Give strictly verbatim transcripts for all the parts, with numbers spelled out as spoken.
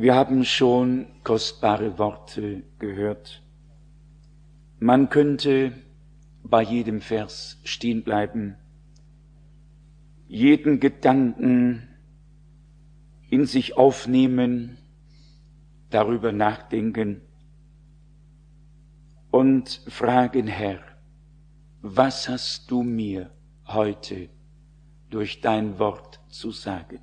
Wir haben schon kostbare Worte gehört. Man könnte bei jedem Vers stehen bleiben, jeden Gedanken in sich aufnehmen, darüber nachdenken und fragen, Herr, was hast du mir heute durch dein Wort zu sagen?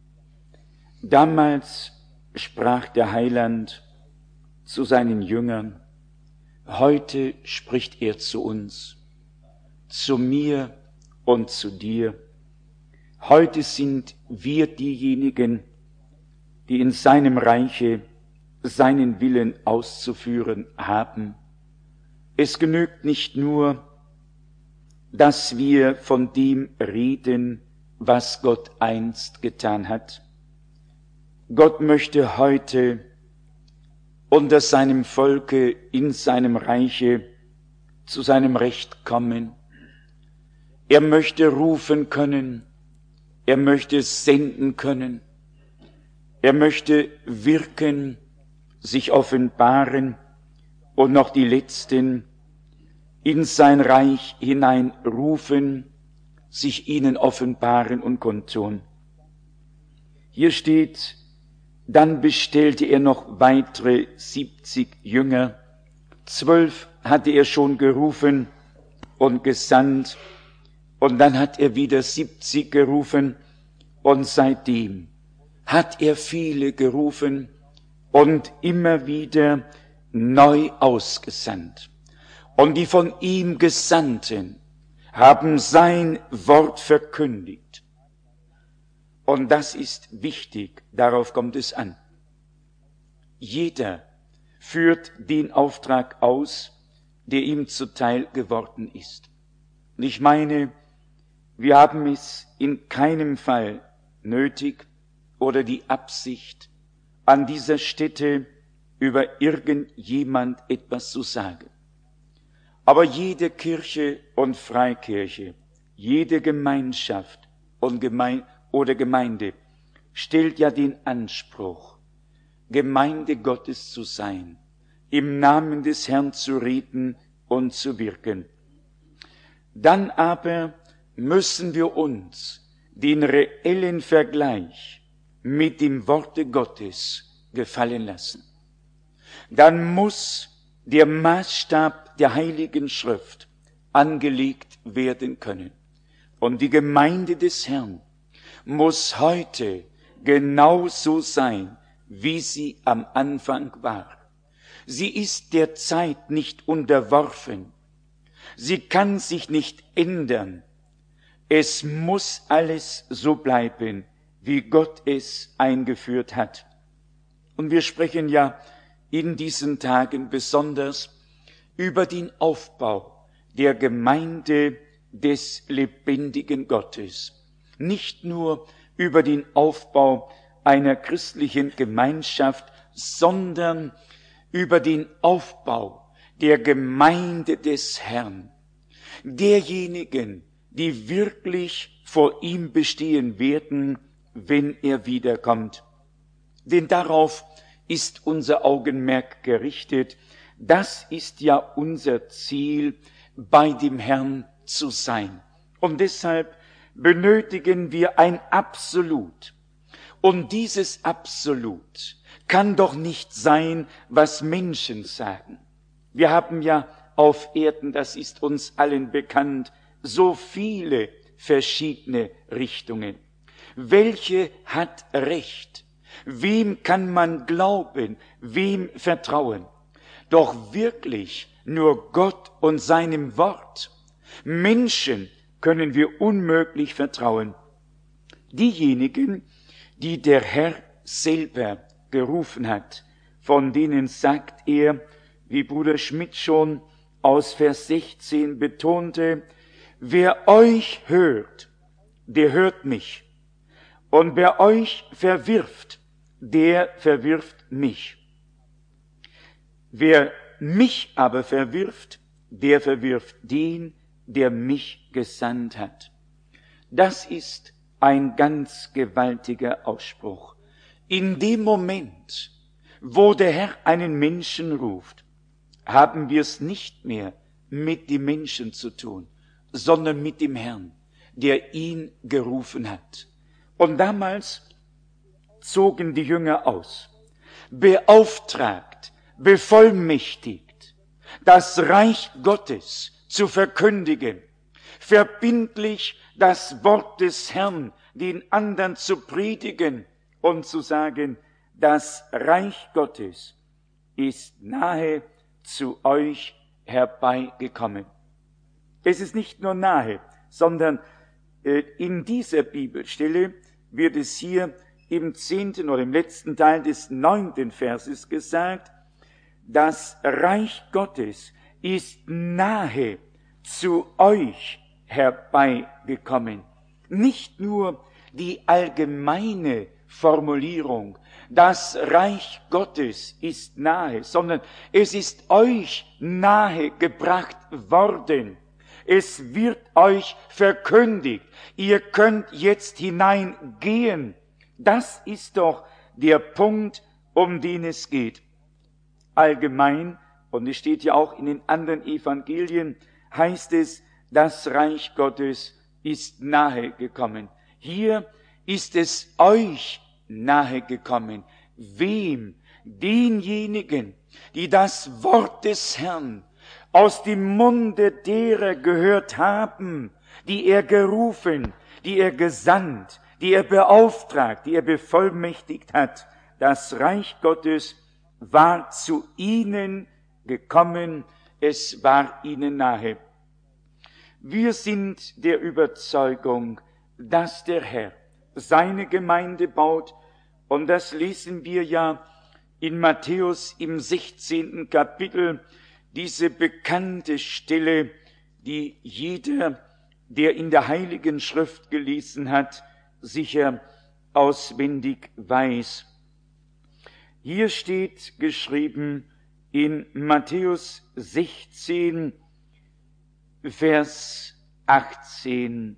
Damals sprach der Heiland zu seinen Jüngern, heute spricht er zu uns, zu mir und zu dir. Heute sind wir diejenigen, die in seinem Reiche seinen Willen auszuführen haben. Es genügt nicht nur, dass wir von dem reden, was Gott einst getan hat. Gott möchte heute unter seinem Volke in seinem Reiche zu seinem Recht kommen. Er möchte rufen können, er möchte senden können, er möchte wirken, sich offenbaren und noch die Letzten in sein Reich hineinrufen, sich ihnen offenbaren und kundtun. Hier steht, dann bestellte er noch weitere siebzig Jünger, zwölf hatte er schon gerufen und gesandt, und dann hat er wieder siebzig gerufen, und seitdem hat er viele gerufen und immer wieder neu ausgesandt. Und die von ihm Gesandten haben sein Wort verkündigt. Und das ist wichtig, darauf kommt es an. Jeder führt den Auftrag aus, der ihm zuteil geworden ist. Und ich meine, wir haben es in keinem Fall nötig oder die Absicht, an dieser Stätte über irgendjemand etwas zu sagen. Aber jede Kirche und Freikirche, jede Gemeinschaft und Gemeinde oder Gemeinde stellt ja den Anspruch, Gemeinde Gottes zu sein, im Namen des Herrn zu reden und zu wirken. Dann aber müssen wir uns den reellen Vergleich mit dem Worte Gottes gefallen lassen. Dann muss der Maßstab der Heiligen Schrift angelegt werden können. Und die Gemeinde des Herrn muss heute genauso sein, wie sie am Anfang war. Sie ist der Zeit nicht unterworfen. Sie kann sich nicht ändern. Es muss alles so bleiben, wie Gott es eingeführt hat. Und wir sprechen ja in diesen Tagen besonders über den Aufbau der Gemeinde des lebendigen Gottes. Nicht nur über den Aufbau einer christlichen Gemeinschaft, sondern über den Aufbau der Gemeinde des Herrn, derjenigen, die wirklich vor ihm bestehen werden, wenn er wiederkommt. Denn darauf ist unser Augenmerk gerichtet. Das ist ja unser Ziel, bei dem Herrn zu sein. Und deshalb benötigen wir ein Absolut. Und dieses Absolut kann doch nicht sein, was Menschen sagen. Wir haben ja auf Erden, das ist uns allen bekannt, so viele verschiedene Richtungen. Welche hat Recht? Wem kann man glauben? Wem vertrauen? Doch wirklich nur Gott und seinem Wort. Menschen können wir unmöglich vertrauen. Diejenigen, die der Herr selber gerufen hat, von denen sagt er, wie Bruder Schmidt schon aus Vers sechzehn betonte, wer euch hört, der hört mich. Und wer euch verwirft, der verwirft mich. Wer mich aber verwirft, der verwirft den, der mich gesandt hat. Das ist ein ganz gewaltiger Ausspruch. In dem Moment, wo der Herr einen Menschen ruft, haben wir es nicht mehr mit dem Menschen zu tun, sondern mit dem Herrn, der ihn gerufen hat. Und damals zogen die Jünger aus, beauftragt, bevollmächtigt, das Reich Gottes zu verkündigen, verbindlich das Wort des Herrn den anderen zu predigen und zu sagen, das Reich Gottes ist nahe zu euch herbeigekommen. Es ist nicht nur nahe, sondern äh, in dieser Bibelstelle wird es hier im zehnten oder im letzten Teil des neunten Verses gesagt, das Reich Gottes ist nahe zu euch herbeigekommen. Nicht nur die allgemeine Formulierung, das Reich Gottes ist nahe, sondern es ist euch nahe gebracht worden. Es wird euch verkündigt. Ihr könnt jetzt hineingehen. Das ist doch der Punkt, um den es geht. Allgemein, und es steht ja auch in den anderen Evangelien, heißt es, das Reich Gottes ist nahe gekommen. Hier ist es euch nahe gekommen. Wem? Denjenigen, die das Wort des Herrn aus dem Munde derer gehört haben, die er gerufen, die er gesandt, die er beauftragt, die er bevollmächtigt hat. Das Reich Gottes war zu ihnen gekommen, es war ihnen nahe. Wir sind der Überzeugung, dass der Herr seine Gemeinde baut, und das lesen wir ja in Matthäus im sechzehnten Kapitel, diese bekannte Stelle, die jeder, der in der Heiligen Schrift gelesen hat, sicher auswendig weiß. Hier steht geschrieben in Matthäus sechzehn, Vers achtzehn.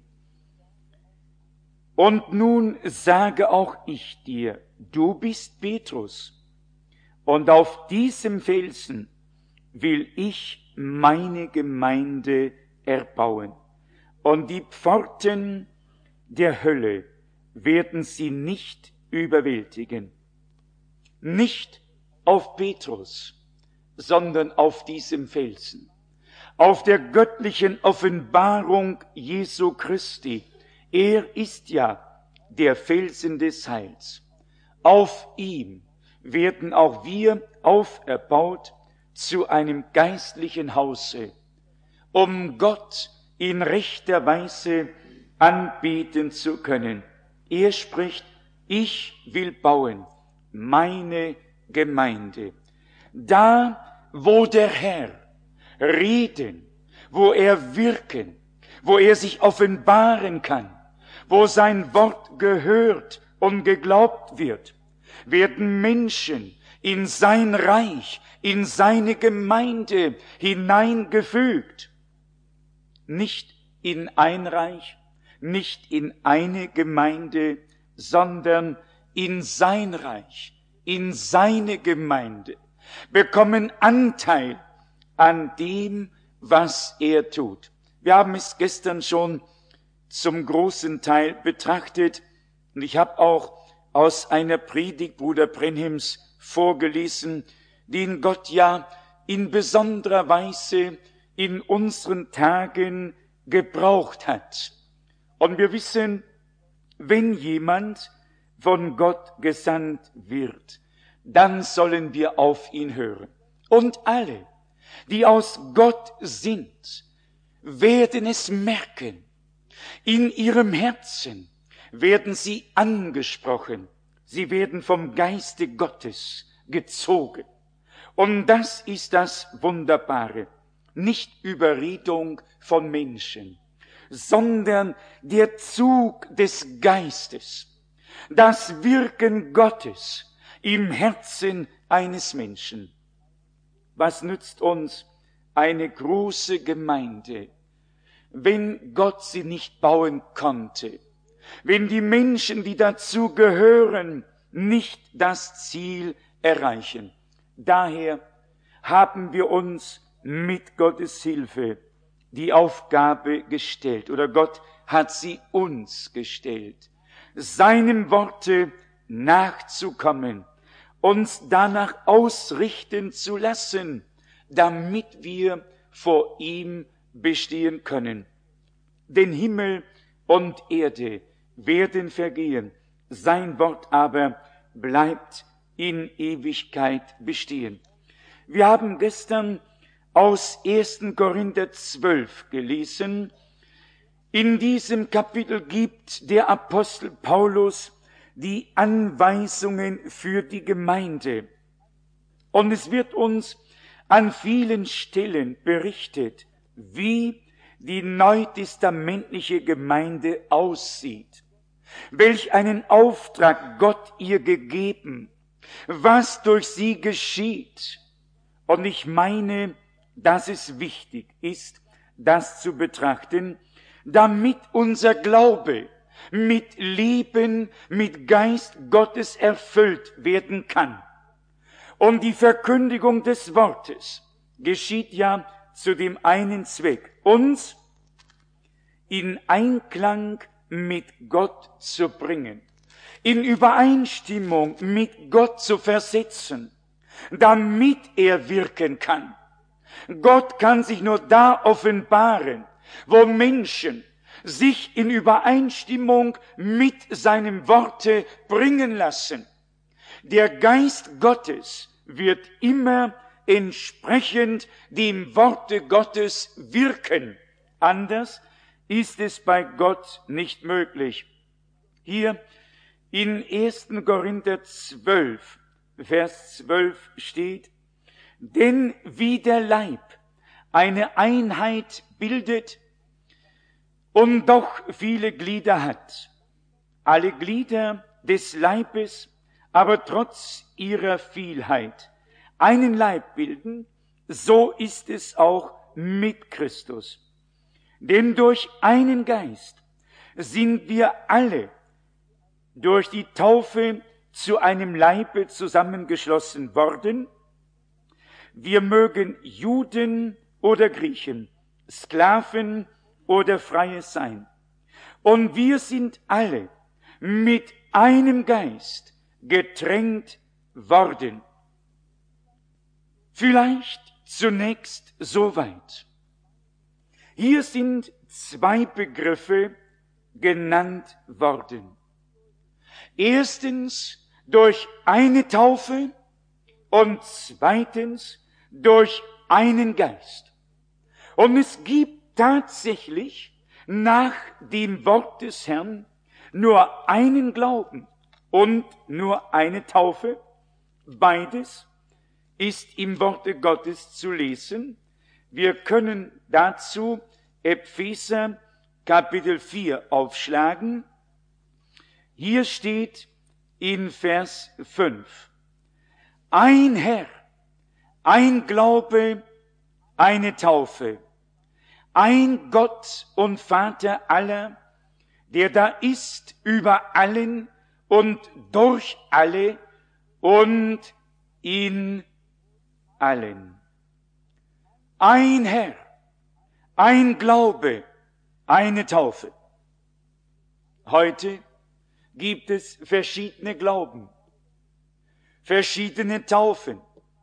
Und nun sage auch ich dir, du bist Petrus, und auf diesem Felsen will ich meine Gemeinde erbauen. Und die Pforten der Hölle werden sie nicht überwältigen. Nicht auf Petrus, sondern auf diesem Felsen, auf der göttlichen Offenbarung Jesu Christi. Er ist ja der Felsen des Heils. Auf ihm werden auch wir auferbaut zu einem geistlichen Hause, um Gott in rechter Weise anbeten zu können. Er spricht, ich will bauen meine Gemeinde. Da, wo der Herr reden, wo er wirken, wo er sich offenbaren kann, wo sein Wort gehört und geglaubt wird, werden Menschen in sein Reich, in seine Gemeinde hineingefügt. Nicht in ein Reich, nicht in eine Gemeinde, sondern in sein Reich, in seine Gemeinde, bekommen Anteil an dem, was er tut. Wir haben es gestern schon zum großen Teil betrachtet, und ich habe auch aus einer Predigt Bruder Brenhims vorgelesen, den Gott ja in besonderer Weise in unseren Tagen gebraucht hat. Und wir wissen, wenn jemand von Gott gesandt wird, dann sollen wir auf ihn hören. Und alle, die aus Gott sind, werden es merken. In ihrem Herzen werden sie angesprochen. Sie werden vom Geiste Gottes gezogen. Und das ist das Wunderbare. Nicht Überredung von Menschen, sondern der Zug des Geistes, das Wirken Gottes im Herzen eines Menschen. Was nützt uns eine große Gemeinde, wenn Gott sie nicht bauen konnte, wenn die Menschen, die dazu gehören, nicht das Ziel erreichen. Daher haben wir uns mit Gottes Hilfe die Aufgabe gestellt, oder Gott hat sie uns gestellt, seinem Worte nachzukommen, uns danach ausrichten zu lassen, damit wir vor ihm bestehen können. Denn Himmel und Erde werden vergehen, sein Wort aber bleibt in Ewigkeit bestehen. Wir haben gestern aus ersten Korinther zwölf gelesen. In diesem Kapitel gibt der Apostel Paulus die Anweisungen für die Gemeinde. Und es wird uns an vielen Stellen berichtet, wie die neutestamentliche Gemeinde aussieht, welch einen Auftrag Gott ihr gegeben, was durch sie geschieht. Und ich meine, dass es wichtig ist, das zu betrachten, damit unser Glaube mit Leben, mit Geist Gottes erfüllt werden kann. Und die Verkündigung des Wortes geschieht ja zu dem einen Zweck, uns in Einklang mit Gott zu bringen, in Übereinstimmung mit Gott zu versetzen, damit er wirken kann. Gott kann sich nur da offenbaren, wo Menschen sich in Übereinstimmung mit seinem Worte bringen lassen. Der Geist Gottes wird immer entsprechend dem Worte Gottes wirken. Anders ist es bei Gott nicht möglich. Hier in ersten Korinther zwölf, Vers zwölf steht: Denn wie der Leib eine Einheit bildet und doch viele Glieder hat, alle Glieder des Leibes aber trotz ihrer Vielheit einen Leib bilden, so ist es auch mit Christus. Denn durch einen Geist sind wir alle durch die Taufe zu einem Leibe zusammengeschlossen worden. Wir mögen Juden oder Griechen, Sklaven oder Freie sein. Und wir sind alle mit einem Geist getränkt worden. Vielleicht zunächst soweit. Hier sind zwei Begriffe genannt worden. Erstens durch eine Taufe und zweitens durch einen Geist. Und es gibt tatsächlich nach dem Wort des Herrn nur einen Glauben und nur eine Taufe. Beides ist im Worte Gottes zu lesen. Wir können dazu Epheser Kapitel vier aufschlagen. Hier steht in Vers fünf: Ein Herr, ein Glaube, eine Taufe, ein Gott und Vater aller, der da ist über allen und durch alle und in allen. Ein Herr, ein Glaube, eine Taufe. Heute gibt es verschiedene Glauben, verschiedene Taufen.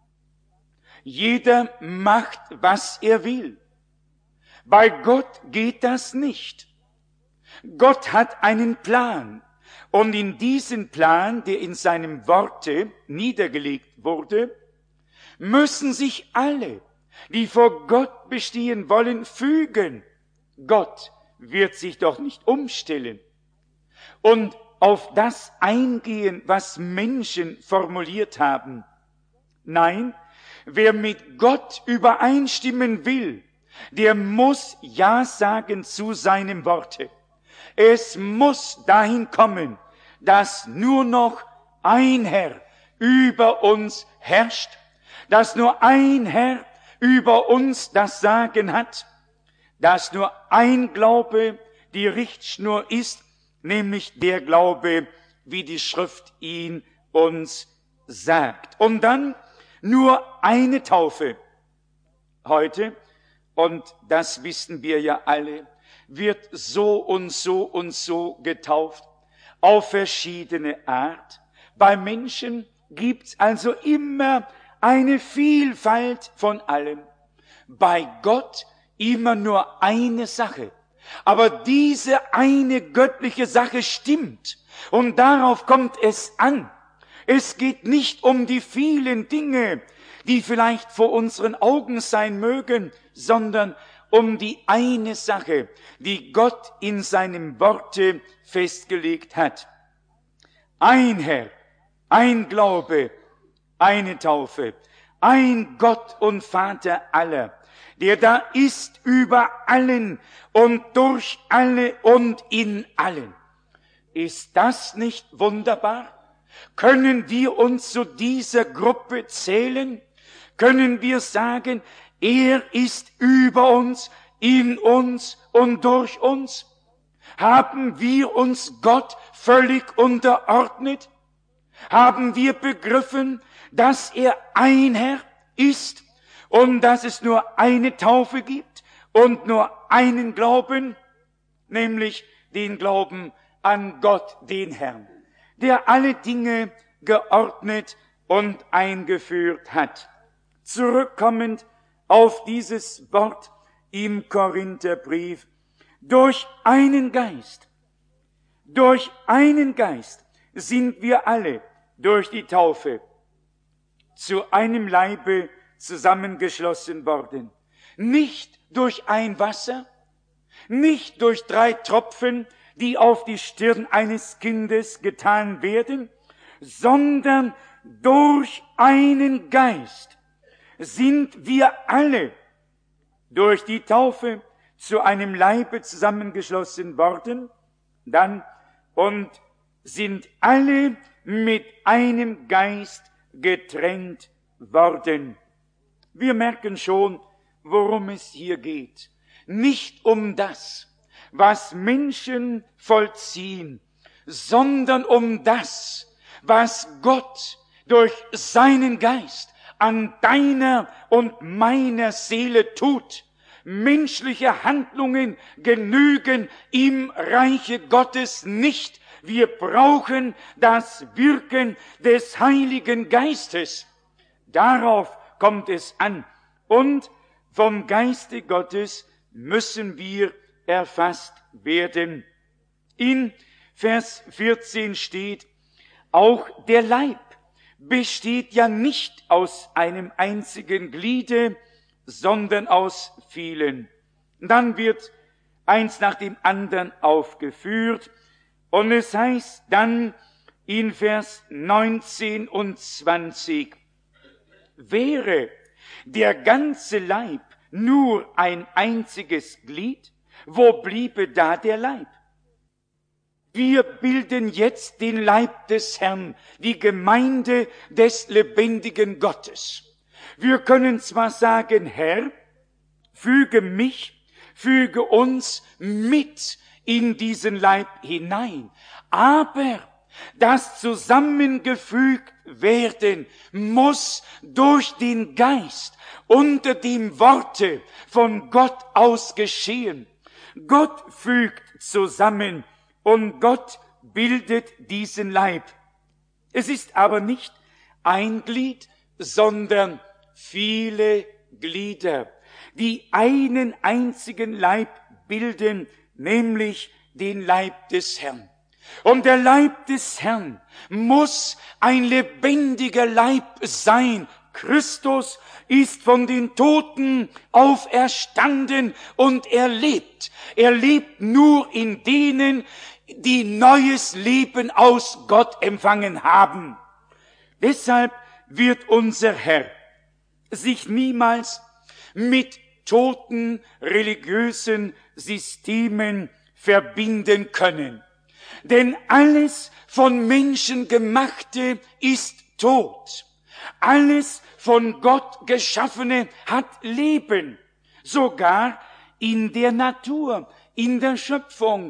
Jeder macht, was er will. Bei Gott geht das nicht. Gott hat einen Plan. Und in diesen Plan, der in seinem Worte niedergelegt wurde, müssen sich alle, die vor Gott bestehen wollen, fügen. Gott wird sich doch nicht umstellen und auf das eingehen, was Menschen formuliert haben. Nein, wer mit Gott übereinstimmen will, der muss Ja sagen zu seinem Worte. Es muss dahin kommen, dass nur noch ein Herr über uns herrscht, dass nur ein Herr über uns das Sagen hat, dass nur ein Glaube die Richtschnur ist, nämlich der Glaube, wie die Schrift ihn uns sagt. Und dann nur eine Taufe. Heute, und das wissen wir ja alle, wird so und so und so getauft, auf verschiedene Art. Bei Menschen gibt's also immer eine Vielfalt von allem. Bei Gott immer nur eine Sache. Aber diese eine göttliche Sache stimmt. Und darauf kommt es an. Es geht nicht um die vielen Dinge, die vielleicht vor unseren Augen sein mögen, sondern um die eine Sache, die Gott in seinem Worte festgelegt hat. Ein Herr, ein Glaube, eine Taufe, ein Gott und Vater aller, der da ist über allen und durch alle und in allen. Ist das nicht wunderbar? Können wir uns zu dieser Gruppe zählen? Können wir sagen, er ist über uns, in uns und durch uns? Haben wir uns Gott völlig unterordnet? Haben wir begriffen, dass er ein Herr ist und dass es nur eine Taufe gibt und nur einen Glauben, nämlich den Glauben an Gott, den Herrn, der alle Dinge geordnet und eingeführt hat. Zurückkommend auf dieses Wort im Korintherbrief, durch einen Geist, durch einen Geist sind wir alle durch die Taufe zu einem Leibe zusammengeschlossen worden. Nicht durch ein Wasser, nicht durch drei Tropfen, die auf die Stirn eines Kindes getan werden, sondern durch einen Geist sind wir alle durch die Taufe zu einem Leibe zusammengeschlossen worden, dann und sind alle mit einem Geist getrennt worden. Wir merken schon, worum es hier geht. Nicht um das, was Menschen vollziehen, sondern um das, was Gott durch seinen Geist an deiner und meiner Seele tut. Menschliche Handlungen genügen im Reiche Gottes nicht. Wir brauchen das Wirken des Heiligen Geistes. Darauf kommt es an. Und vom Geiste Gottes müssen wir erfasst werden. In Vers vierzehn steht, auch der Leib besteht ja nicht aus einem einzigen Gliede, sondern aus vielen. Dann wird eins nach dem anderen aufgeführt und es heißt dann in Vers neunzehn und zwanzig, wäre der ganze Leib nur ein einziges Glied, wo bliebe da der Leib? Wir bilden jetzt den Leib des Herrn, die Gemeinde des lebendigen Gottes. Wir können zwar sagen, Herr, füge mich, füge uns mit in diesen Leib hinein, aber das zusammengefügt werden muss durch den Geist unter dem Worte von Gott aus geschehen. Gott fügt zusammen und Gott bildet diesen Leib. Es ist aber nicht ein Glied, sondern viele Glieder, die einen einzigen Leib bilden, nämlich den Leib des Herrn. Und der Leib des Herrn muss ein lebendiger Leib sein. Christus ist von den Toten auferstanden und er lebt. Er lebt nur in denen, die neues Leben aus Gott empfangen haben. Deshalb wird unser Herr sich niemals mit toten religiösen Systemen verbinden können. Denn alles von Menschen Gemachte ist tot. Alles von Gott Geschaffene hat Leben. Sogar in der Natur, in der Schöpfung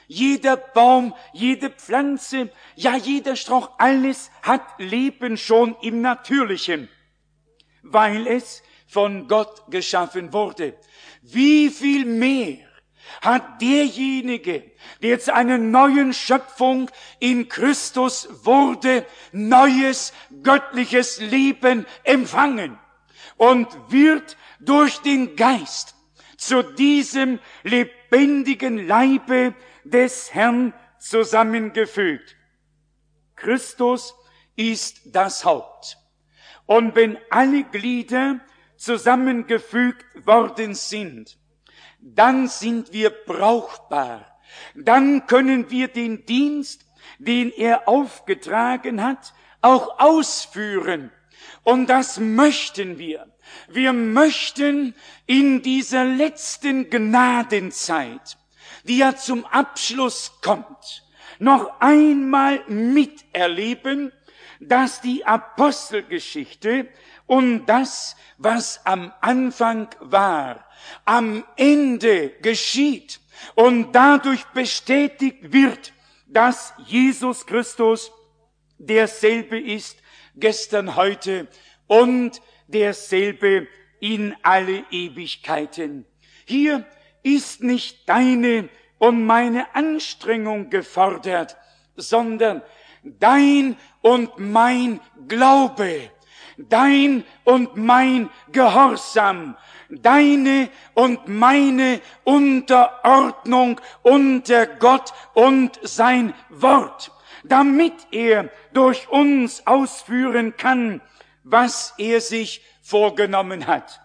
Jeder Baum, jede Pflanze, ja jeder Strauch, alles hat Leben schon im Natürlichen, weil es von Gott geschaffen wurde. Wie viel mehr hat derjenige, der zu einer neuen Schöpfung in Christus wurde, neues göttliches Leben empfangen und wird durch den Geist zu diesem lebendigen Leibe des Herrn zusammengefügt. Christus ist das Haupt. Und wenn alle Glieder zusammengefügt worden sind, dann sind wir brauchbar. Dann können wir den Dienst, den er aufgetragen hat, auch ausführen. Und das möchten wir. Wir möchten in dieser letzten Gnadenzeit, die ja zum Abschluss kommt, noch einmal miterleben, dass die Apostelgeschichte und das, was am Anfang war, am Ende geschieht und dadurch bestätigt wird, dass Jesus Christus derselbe ist, gestern, heute und derselbe in alle Ewigkeiten. Hier ist nicht deine und meine Anstrengung gefordert, sondern dein und mein Glaube, dein und mein Gehorsam, deine und meine Unterordnung unter Gott und sein Wort, damit er durch uns ausführen kann, was er sich vorgenommen hat.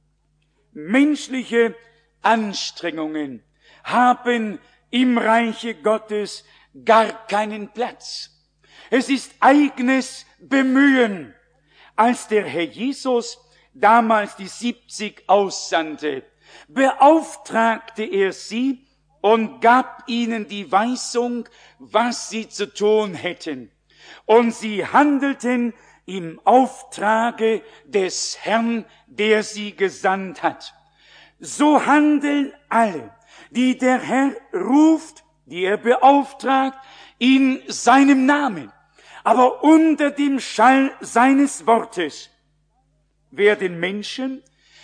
Menschliche Anstrengungen haben im Reiche Gottes gar keinen Platz. Es ist eigenes Bemühen. Als der Herr Jesus damals die siebzig aussandte, beauftragte er sie und gab ihnen die Weisung, was sie zu tun hätten. Und sie handelten im Auftrage des Herrn, der sie gesandt hat. So handeln alle, die der Herr ruft, die er beauftragt, in seinem Namen. Aber unter dem Schall seines Wortes werden Menschen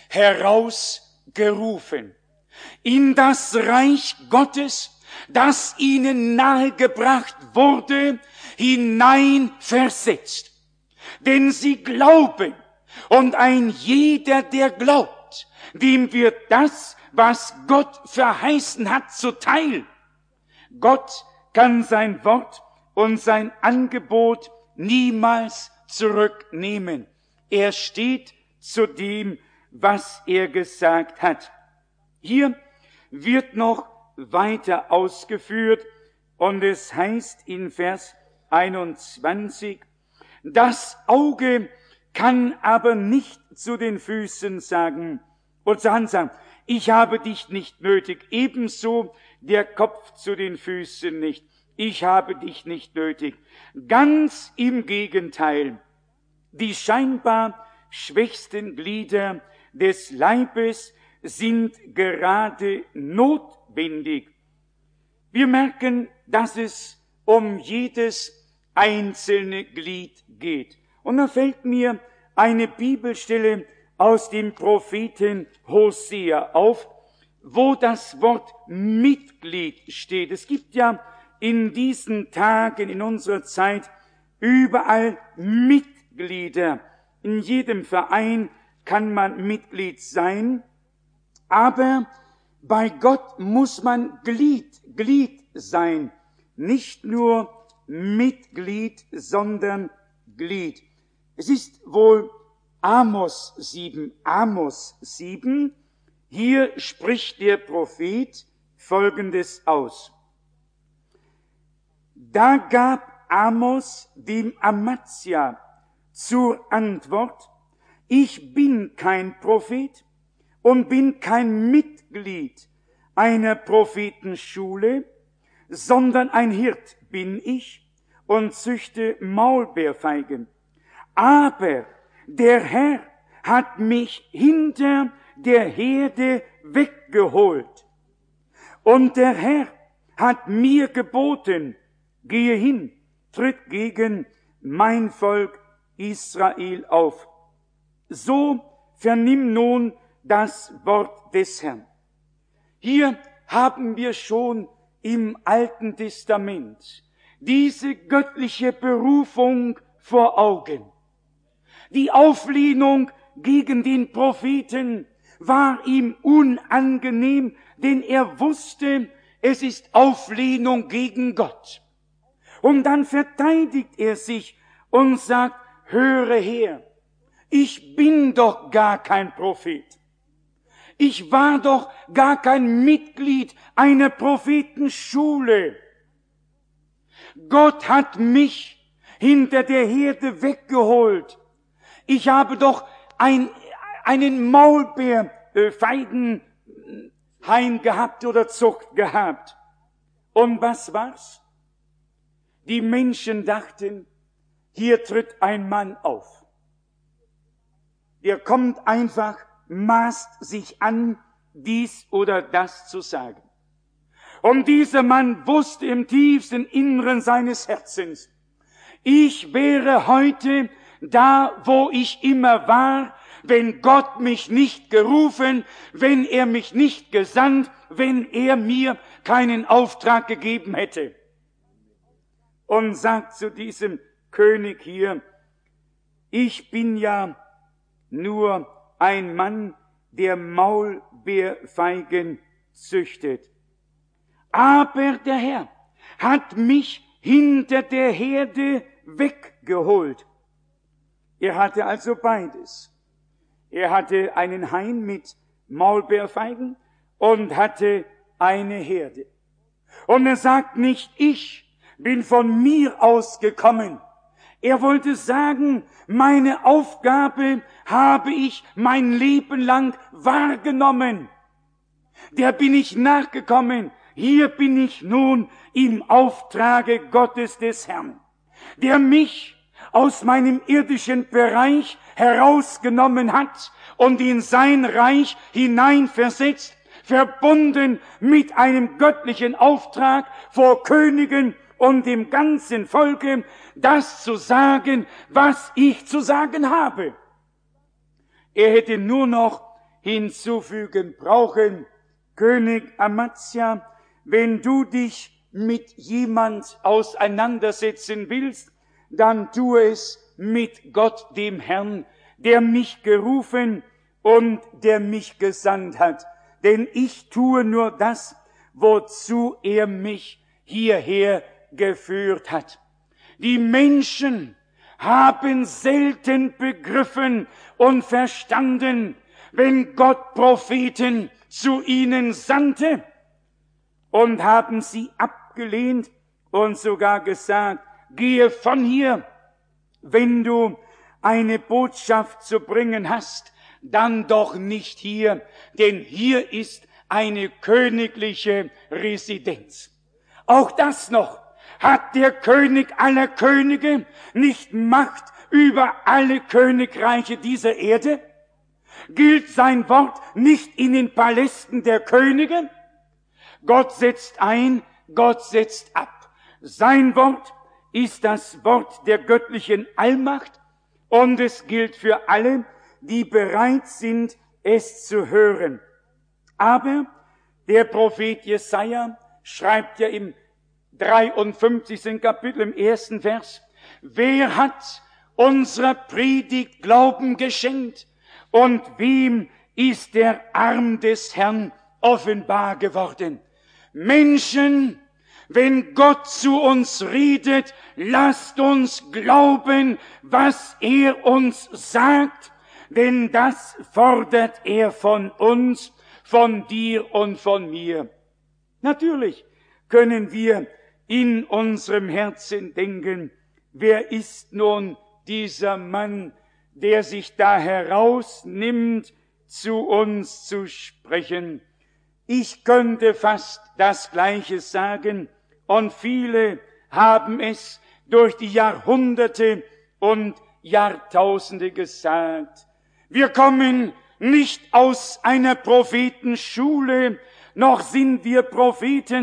herausgerufen in das Reich Gottes, das ihnen nahegebracht wurde, hineinversetzt. Denn sie glauben, und ein jeder, der glaubt, dem wird das, was Gott verheißen hat, zuteil. Gott kann sein Wort und sein Angebot niemals zurücknehmen. Er steht zu dem, was er gesagt hat. Hier wird noch weiter ausgeführt und es heißt in Vers einundzwanzig, das Auge kann aber nicht zu den Füßen sagen und zur Hand sagen, ich habe dich nicht nötig, ebenso der Kopf zu den Füßen nicht. Ich habe dich nicht nötig. Ganz im Gegenteil. Die scheinbar schwächsten Glieder des Leibes sind gerade notwendig. Wir merken, dass es um jedes einzelne Glied geht. Und da fällt mir eine Bibelstelle aus dem Propheten Hosea auf, wo das Wort Mitglied steht. Es gibt ja in diesen Tagen, in unserer Zeit, überall Mitglieder. In jedem Verein kann man Mitglied sein, aber bei Gott muss man Glied, Glied sein. Nicht nur Mitglied, sondern Glied. Es ist wohl Amos sieben, Amos sieben. Hier spricht der Prophet Folgendes aus. Da gab Amos dem Amazia zur Antwort, ich bin kein Prophet und bin kein Mitglied einer Prophetenschule, sondern ein Hirt bin ich und züchte Maulbeerfeigen. Aber der Herr hat mich hinter der Herde weggeholt. Und der Herr hat mir geboten, gehe hin, tritt gegen mein Volk Israel auf. So vernimm nun das Wort des Herrn. Hier haben wir schon im Alten Testament diese göttliche Berufung vor Augen. Die Auflehnung gegen den Propheten war ihm unangenehm, denn er wusste, es ist Auflehnung gegen Gott. Und dann verteidigt er sich und sagt, höre her, ich bin doch gar kein Prophet. Ich war doch gar kein Mitglied einer Prophetenschule. Gott hat mich hinter der Herde weggeholt. Ich habe doch ein, einen Maulbeerfeigenhain gehabt oder Zucht gehabt. Und was war's? Die Menschen dachten, hier tritt ein Mann auf. Der kommt einfach, maßt sich an, dies oder das zu sagen. Und dieser Mann wusste im tiefsten Inneren seines Herzens, ich wäre heute da, wo ich immer war, wenn Gott mich nicht gerufen, wenn er mich nicht gesandt, wenn er mir keinen Auftrag gegeben hätte. Und sagt zu diesem König hier, ich bin ja nur ein Mann, der Maulbeerfeigen züchtet. Aber der Herr hat mich hinter der Herde weggeholt. Er hatte also beides. Er hatte einen Hain mit Maulbeerfeigen und hatte eine Herde. Und er sagt nicht, ich bin von mir aus gekommen. Er wollte sagen, meine Aufgabe habe ich mein Leben lang wahrgenommen. Der bin ich nachgekommen. Hier bin ich nun im Auftrage Gottes des Herrn, der mich aus meinem irdischen Bereich herausgenommen hat und in sein Reich hineinversetzt, verbunden mit einem göttlichen Auftrag vor Königen und dem ganzen Volke, das zu sagen, was ich zu sagen habe. Er hätte nur noch hinzufügen brauchen, König Amazia, wenn du dich mit jemand auseinandersetzen willst, dann tu es mit Gott, dem Herrn, der mich gerufen und der mich gesandt hat. Denn ich tue nur das, wozu er mich hierher geführt hat. Die Menschen haben selten begriffen und verstanden, wenn Gott Propheten zu ihnen sandte, und haben sie abgelehnt und sogar gesagt, gehe von hier, wenn du eine Botschaft zu bringen hast, dann doch nicht hier, denn hier ist eine königliche Residenz. Auch das noch, hat der König aller Könige nicht Macht über alle Königreiche dieser Erde? Gilt sein Wort nicht in den Palästen der Könige? Gott setzt ein, Gott setzt ab. Sein Wort ist das Wort der göttlichen Allmacht und es gilt für alle, die bereit sind, es zu hören. Aber der Prophet Jesaja schreibt ja im dreiundfünfzigsten Kapitel im ersten Vers, wer hat unserer Predigt Glauben geschenkt und wem ist der Arm des Herrn offenbar geworden? Menschen, wenn Gott zu uns redet, lasst uns glauben, was er uns sagt, denn das fordert er von uns, von dir und von mir. Natürlich können wir in unserem Herzen denken, wer ist nun dieser Mann, der sich da herausnimmt, zu uns zu sprechen? Ich könnte fast das Gleiche sagen, und viele haben es durch die Jahrhunderte und Jahrtausende gesagt. Wir kommen nicht aus einer Prophetenschule, noch sind wir Propheten,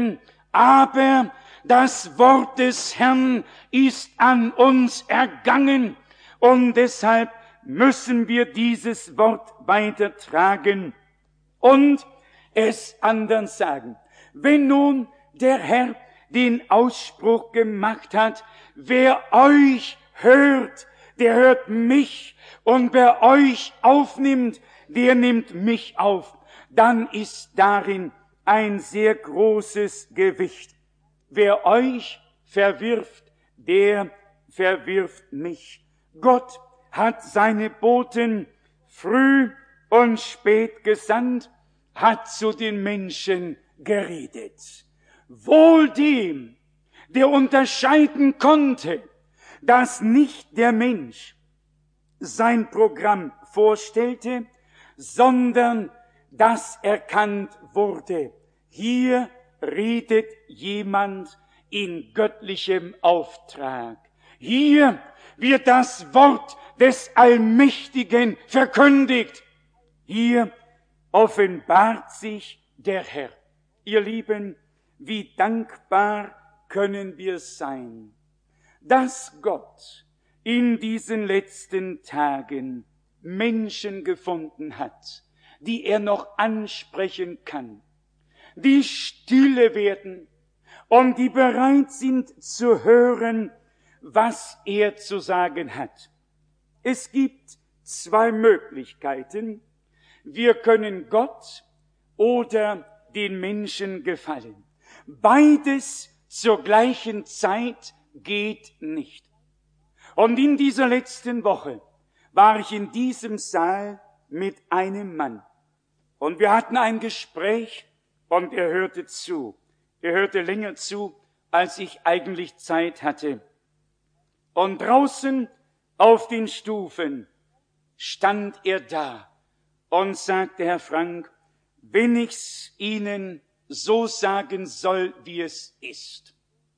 Aber das Wort des Herrn ist an uns ergangen und deshalb müssen wir dieses Wort weitertragen und es anderen sagen. Wenn nun der Herr den Ausspruch gemacht hat, wer euch hört, der hört mich, und wer euch aufnimmt, der nimmt mich auf, dann ist darin ein sehr großes Gewicht. Wer euch verwirft, der verwirft mich. Gott hat seine Boten früh und spät gesandt, hat zu den Menschen geredet. Wohl dem, der unterscheiden konnte, dass nicht der Mensch sein Programm vorstellte, sondern dass erkannt wurde, hier redet jemand in göttlichem Auftrag. Hier wird das Wort des Allmächtigen verkündigt. Hier offenbart sich der Herr. Ihr Lieben, wie dankbar können wir sein, dass Gott in diesen letzten Tagen Menschen gefunden hat, die er noch ansprechen kann, die stille werden und die bereit sind zu hören, was er zu sagen hat. Es gibt zwei Möglichkeiten. Wir können Gott oder den Menschen gefallen. Beides zur gleichen Zeit geht nicht. Und in dieser letzten Woche war ich in diesem Saal mit einem Mann. Und wir hatten ein Gespräch und er hörte zu. Er hörte länger zu, als ich eigentlich Zeit hatte. Und draußen auf den Stufen stand er da und sagte, Herr Frank, wenn ich's Ihnen so sagen soll, wie es ist,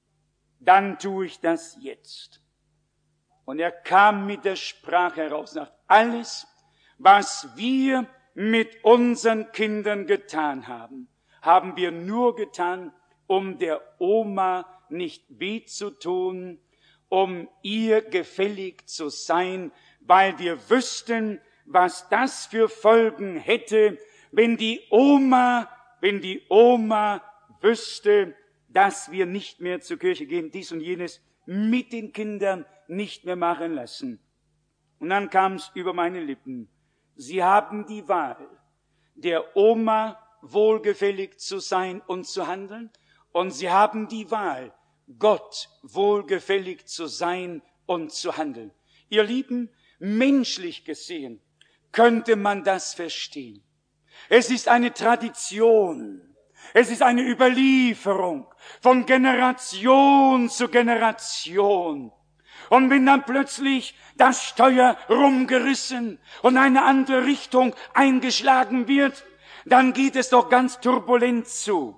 dann tue ich das jetzt. Und er kam mit der Sprache heraus, sagt, alles, was wir mit unseren Kindern getan haben, haben wir nur getan, um der Oma nicht weh zu tun, um ihr gefällig zu sein, weil wir wüssten, was das für Folgen hätte, wenn die Oma, wenn die Oma wüsste, dass wir nicht mehr zur Kirche gehen, dies und jenes mit den Kindern nicht mehr machen lassen. Und dann kam es über meine Lippen. Sie haben die Wahl, der Oma wohlgefällig zu sein und zu handeln, und sie haben die Wahl, Gott wohlgefällig zu sein und zu handeln. Ihr Lieben, menschlich gesehen könnte man das verstehen. Es ist eine Tradition. Es ist eine Überlieferung von Generation zu Generation. Und wenn dann plötzlich das Steuer rumgerissen und eine andere Richtung eingeschlagen wird, dann geht es doch ganz turbulent zu.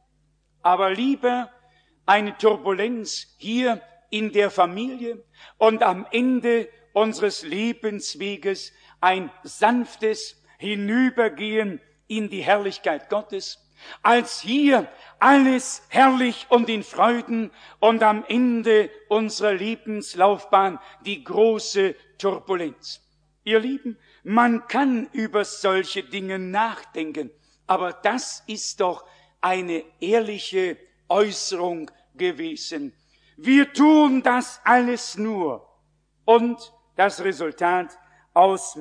Aber lieber eine Turbulenz hier in der Familie und am Ende unseres Lebensweges ein sanftes Hinübergehen in die Herrlichkeit Gottes, als hier alles herrlich und in Freuden und am Ende unserer Lebenslaufbahn die große Turbulenz. Ihr Lieben, man kann über solche Dinge nachdenken, aber das ist doch eine ehrliche Äußerung gewesen. Wir tun das alles nur und das Resultat aus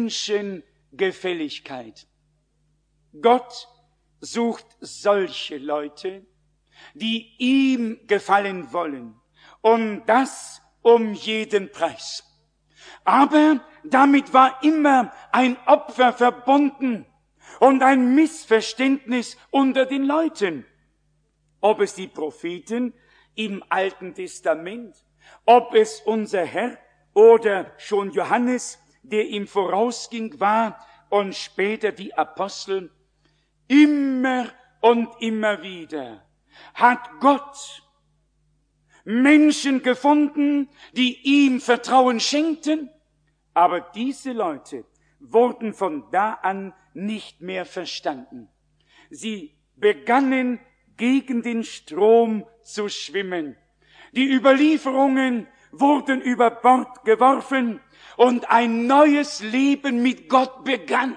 Menschengefälligkeit. Gott sucht solche Leute, die ihm gefallen wollen, und das um jeden Preis. Aber damit war immer ein Opfer verbunden und ein Missverständnis unter den Leuten. Ob es die Propheten im Alten Testament, ob es unser Herr oder schon Johannes, der ihm vorausging, war, und später die Apostel, immer und immer wieder hat Gott Menschen gefunden, die ihm Vertrauen schenkten, aber diese Leute wurden von da an nicht mehr verstanden. Sie begannen gegen den Strom zu schwimmen. Die Überlieferungen wurden über Bord geworfen und ein neues Leben mit Gott begann.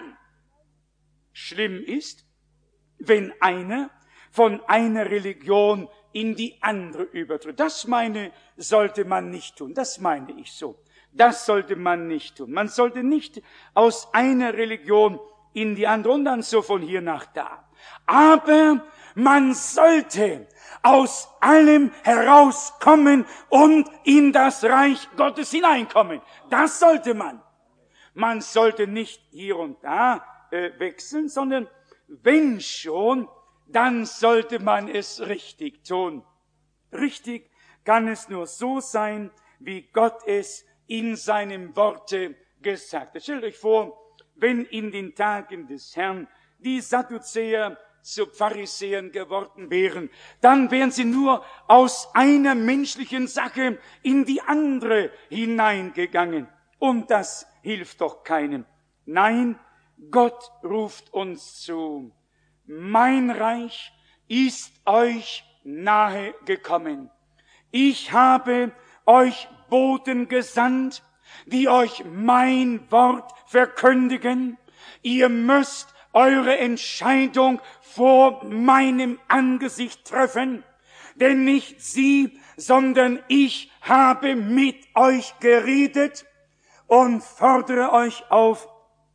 Schlimm ist, wenn einer von einer Religion in die andere übertritt. Das meine, sollte man nicht tun. Das meine ich so. Das sollte man nicht tun. Man sollte nicht aus einer Religion in die andere und dann so von hier nach da. Aber man sollte aus allem herauskommen und in das Reich Gottes hineinkommen. Das sollte man. Man sollte nicht hier und da äh, wechseln, sondern wenn schon, dann sollte man es richtig tun. Richtig kann es nur so sein, wie Gott es in seinem Worte gesagt hat. Stellt euch vor, wenn in den Tagen des Herrn die Sadduzäer zu Pharisäern geworden wären, dann wären sie nur aus einer menschlichen Sache in die andere hineingegangen. Und das hilft doch keinem. Nein, Gott ruft uns zu. Mein Reich ist euch nahe gekommen. Ich habe euch Boten gesandt, die euch mein Wort verkündigen. Ihr müsst eure Entscheidung vor meinem Angesicht treffen, denn nicht sie, sondern ich habe mit euch geredet und fordere euch auf,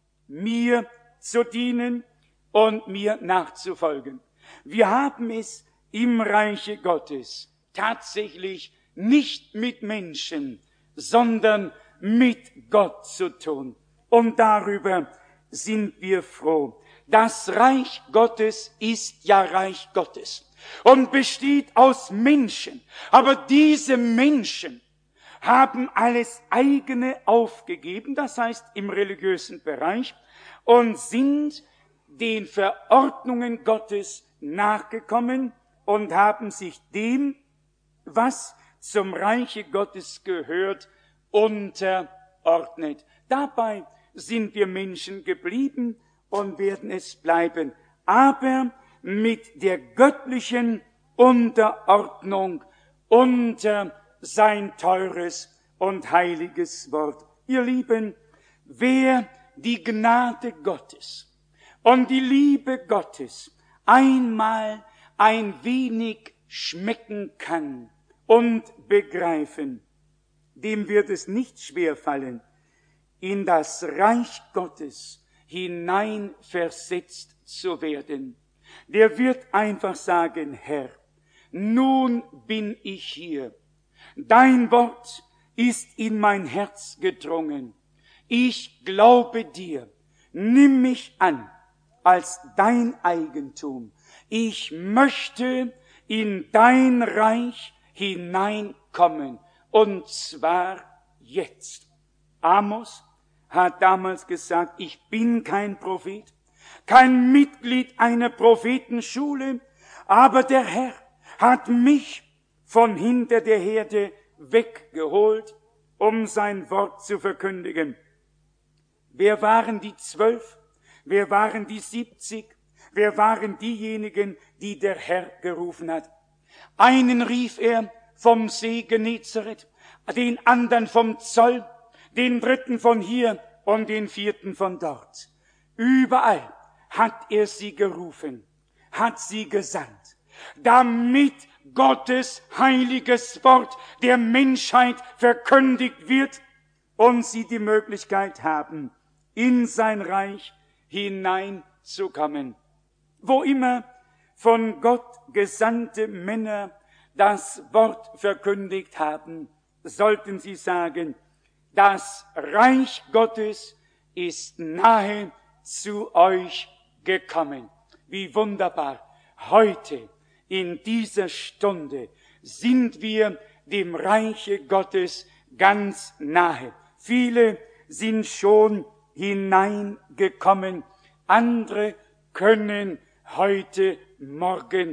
mir zu dienen und mir nachzufolgen. Wir haben es im Reiche Gottes tatsächlich nicht mit Menschen, sondern mit Gott zu tun. Und darüber sind wir froh. Das Reich Gottes ist ja Reich Gottes und besteht aus Menschen. Aber diese Menschen haben alles eigene aufgegeben, das heißt im religiösen Bereich, und sind den Verordnungen Gottes nachgekommen und haben sich dem, was zum Reiche Gottes gehört, unterordnet. Dabei sind wir Menschen geblieben und werden es bleiben, aber mit der göttlichen Unterordnung unter sein teures und heiliges Wort. Ihr Lieben, wer die Gnade Gottes und die Liebe Gottes einmal ein wenig schmecken kann und begreifen, dem wird es nicht schwerfallen, in das Reich Gottes hineinversetzt zu werden. Der wird einfach sagen, Herr, nun bin ich hier. Dein Wort ist in mein Herz gedrungen. Ich glaube dir. Nimm mich an als dein Eigentum. Ich möchte in dein Reich hineinkommen. Und zwar jetzt. Amos hat damals gesagt, ich bin kein Prophet, kein Mitglied einer Prophetenschule, aber der Herr hat mich von hinter der Herde weggeholt, um sein Wort zu verkündigen. Wer waren die Zwölf? Wer waren die Siebzig? Wer waren diejenigen, die der Herr gerufen hat? Einen rief er vom See Genezareth, den anderen vom Zoll, den dritten von hier und den vierten von dort. Überall hat er sie gerufen, hat sie gesandt, damit Gottes heiliges Wort der Menschheit verkündigt wird und sie die Möglichkeit haben, in sein Reich hineinzukommen. Wo immer von Gott gesandte Männer das Wort verkündigt haben, sollten sie sagen, das Reich Gottes ist nahe zu euch gekommen. Wie wunderbar. Heute, in dieser Stunde, sind wir dem Reiche Gottes ganz nahe. Viele sind schon hineingekommen. Andere können heute Morgen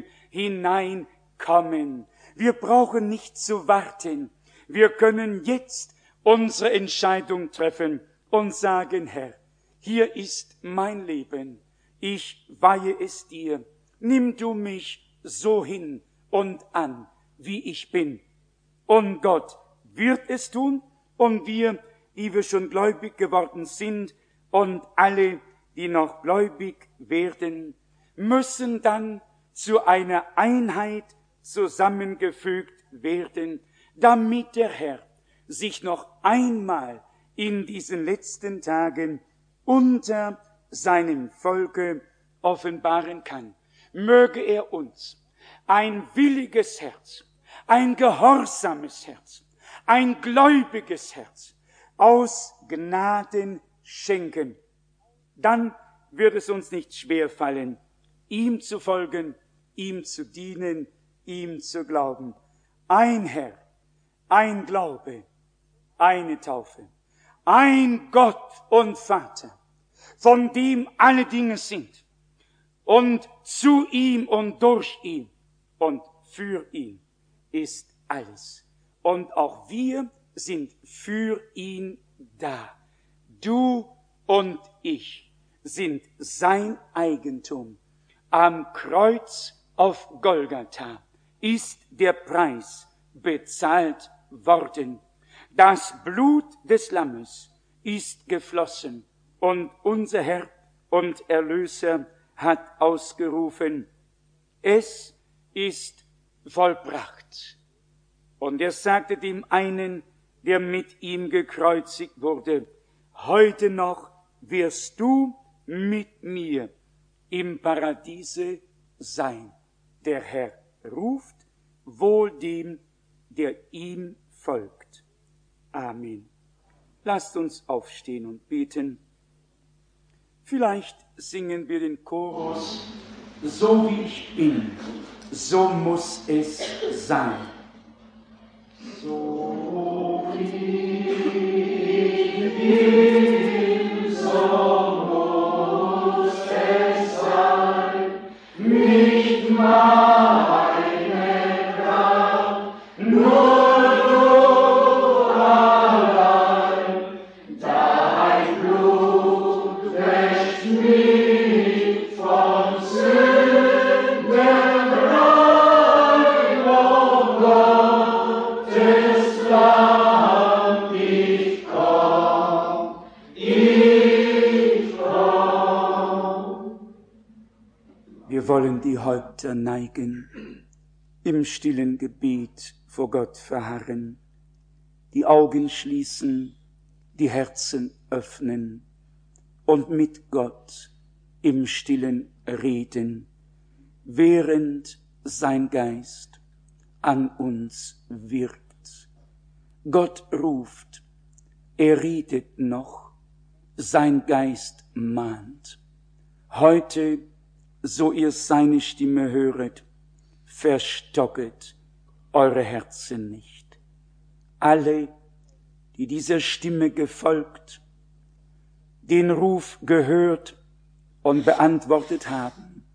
hineinkommen. Wir brauchen nicht zu warten. Wir können jetzt unsere Entscheidung treffen und sagen, Herr, hier ist mein Leben. Ich weihe es dir. Nimm du mich so hin und an, wie ich bin. Und Gott wird es tun, und wir, die wir schon gläubig geworden sind, und alle, die noch gläubig werden, müssen dann zu einer Einheit zusammengefügt werden, damit der Herr sich noch einmal in diesen letzten Tagen unter seinem Volke offenbaren kann. Möge er uns ein williges Herz, ein gehorsames Herz, ein gläubiges Herz aus Gnaden schenken. Dann wird es uns nicht schwer fallen, ihm zu folgen, ihm zu dienen, ihm zu glauben. Ein Herr, ein Glaube, eine Taufe, ein Gott und Vater, von dem alle Dinge sind, und zu ihm und durch ihn und für ihn ist alles. Und auch wir sind für ihn da. Du und ich sind sein Eigentum. Am Kreuz auf Golgatha ist der Preis bezahlt worden. Das Blut des Lammes ist geflossen, und unser Herr und Erlöser hat ausgerufen, es ist vollbracht. Und er sagte dem einen, der mit ihm gekreuzigt wurde, heute noch wirst du mit mir im Paradiese sein. Der Herr ruft, wohl dem, der ihm folgt. Amen. Lasst uns aufstehen und beten. Vielleicht singen wir den Chorus, so wie ich bin, so muss es sein. So wie ich bin, so muss es sein, nicht meine Kraft, nur wir wollen die Häupter neigen, im stillen Gebet vor Gott verharren, die Augen schließen, die Herzen öffnen und mit Gott im stillen reden, während sein Geist an uns wirkt. Gott ruft, er redet noch, sein Geist mahnt. Heute, so ihr seine Stimme höret, verstocket eure Herzen nicht. Alle, die dieser Stimme gefolgt, den Ruf gehört und beantwortet haben,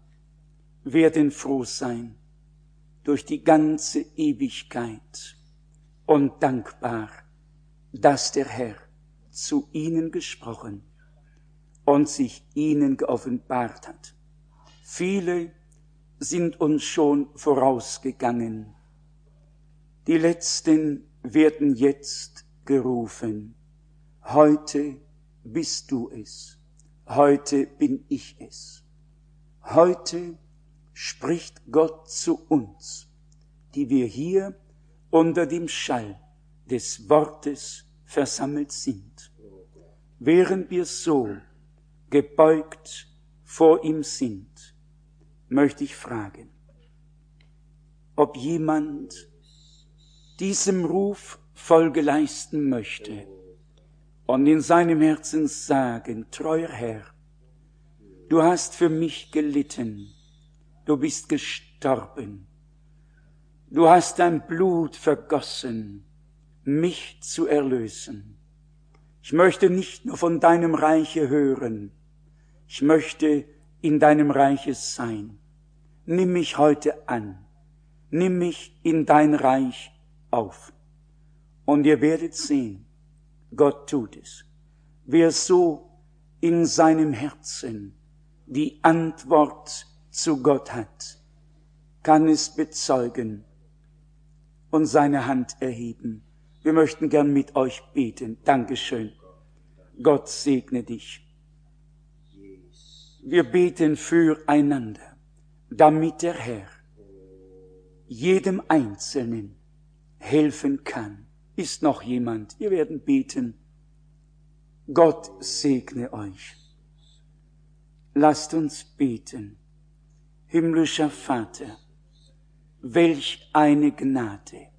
werden froh sein durch die ganze Ewigkeit und dankbar, dass der Herr zu ihnen gesprochen und sich ihnen geoffenbart hat. Viele sind uns schon vorausgegangen. Die Letzten werden jetzt gerufen. Heute bist du es. Heute bin ich es. Heute spricht Gott zu uns, die wir hier unter dem Schall des Wortes versammelt sind. Während wir so gebeugt vor ihm sind, möchte ich fragen, ob jemand diesem Ruf Folge leisten möchte und in seinem Herzen sagen, treuer Herr, du hast für mich gelitten, du bist gestorben, du hast dein Blut vergossen, mich zu erlösen. Ich möchte nicht nur von deinem Reiche hören, ich möchte in deinem Reiche sein. Nimm mich heute an, nimm mich in dein Reich auf. Und ihr werdet sehen, Gott tut es. Wer so in seinem Herzen die Antwort zu Gott hat, kann es bezeugen und seine Hand erheben. Wir möchten gern mit euch beten. Dankeschön. Gott segne dich. Wir beten füreinander, damit der Herr jedem Einzelnen helfen kann. Ist noch jemand? Wir werden beten. Gott segne euch. Lasst uns beten. Himmlischer Vater, welch eine Gnade,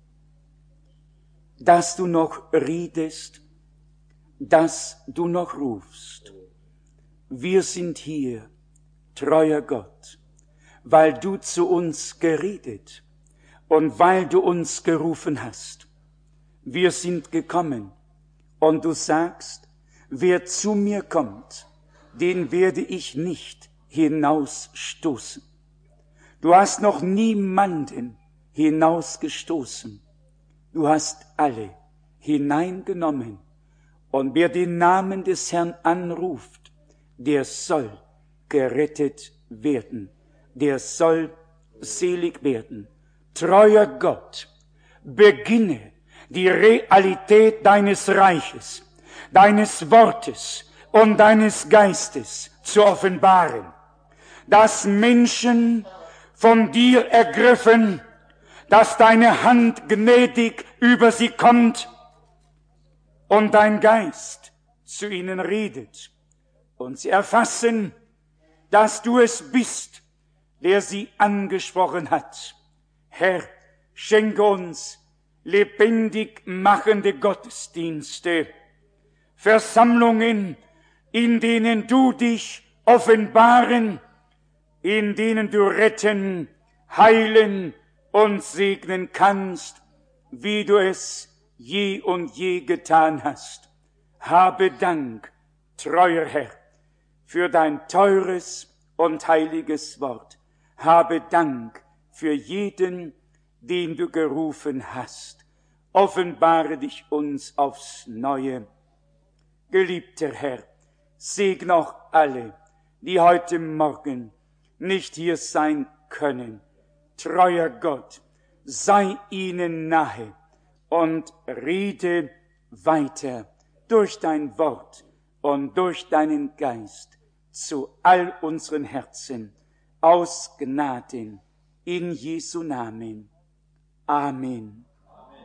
dass du noch redest, dass du noch rufst. Wir sind hier, treuer Gott, weil du zu uns geredet und weil du uns gerufen hast. Wir sind gekommen und du sagst, wer zu mir kommt, den werde ich nicht hinausstoßen. Du hast noch niemanden hinausgestoßen. Du hast alle hineingenommen. Und wer den Namen des Herrn anruft, der soll gerettet werden. Der soll selig werden. Treuer Gott, beginne die Realität deines Reiches, deines Wortes und deines Geistes zu offenbaren, dass Menschen von dir ergriffen, dass deine Hand gnädig über sie kommt und dein Geist zu ihnen redet und sie erfassen, dass du es bist, der sie angesprochen hat. Herr, schenke uns lebendig machende Gottesdienste, Versammlungen, in denen du dich offenbaren, in denen du retten, heilen und segnen kannst, wie du es je und je getan hast. Habe Dank, treuer Herr, für dein teures und heiliges Wort. Habe Dank für jeden, den du gerufen hast. Offenbare dich uns aufs Neue. Geliebter Herr, segne auch alle, die heute Morgen nicht hier sein können. Treuer Gott, sei ihnen nahe und rede weiter durch dein Wort und durch deinen Geist zu all unseren Herzen aus Gnaden in Jesu Namen. Amen.